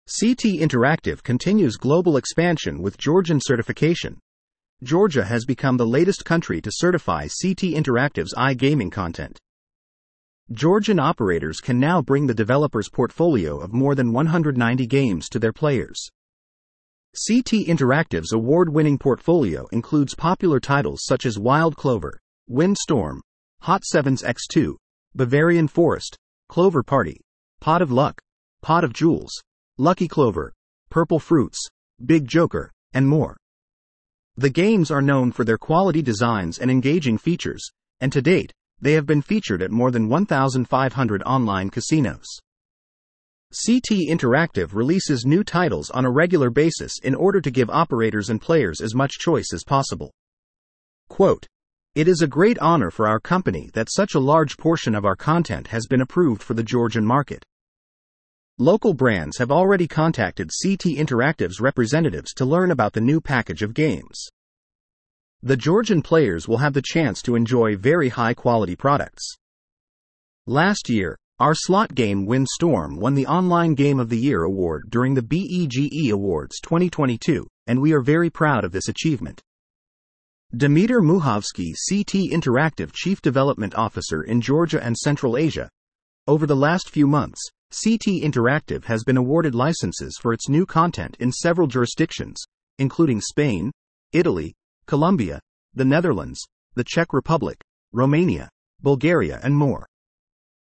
CT Interactive continues global expansion with Georgian certification. Georgia has become the latest country to certify CT Interactive's iGaming content. Georgian operators can now bring the developer's portfolio of more than 190 games to their players. CT Interactive's award-winning portfolio includes popular titles such as Wild Clover, Windstorm, Hot Sevens X2, Bavarian Forest, Clover Party, Pot of Luck, Pot of Jewels, Lucky Clover, Purple Fruits, Big Joker, and more. The games are known for their quality designs and engaging features, and to date, they have been featured at more than 1,500 online casinos. CT Interactive releases new titles on a regular basis in order to give operators and players as much choice as possible. Quote, "It is a great honor for our company that such a large portion of our content has been approved for the Georgian market. Local brands have already contacted CT Interactive's representatives to learn about the new package of games. The Georgian players will have the chance to enjoy very high-quality products. Last year, our slot game Windstorm won the Online Game of the Year award during the BEGE Awards 2022, and we are very proud of this achievement." Dmitry Muhovsky, CT Interactive Chief Development Officer in Georgia and Central Asia. Over the last few months, CT Interactive has been awarded licenses for its new content in several jurisdictions, including Spain, Italy, Colombia, the Netherlands, the Czech Republic, Romania, Bulgaria, and more.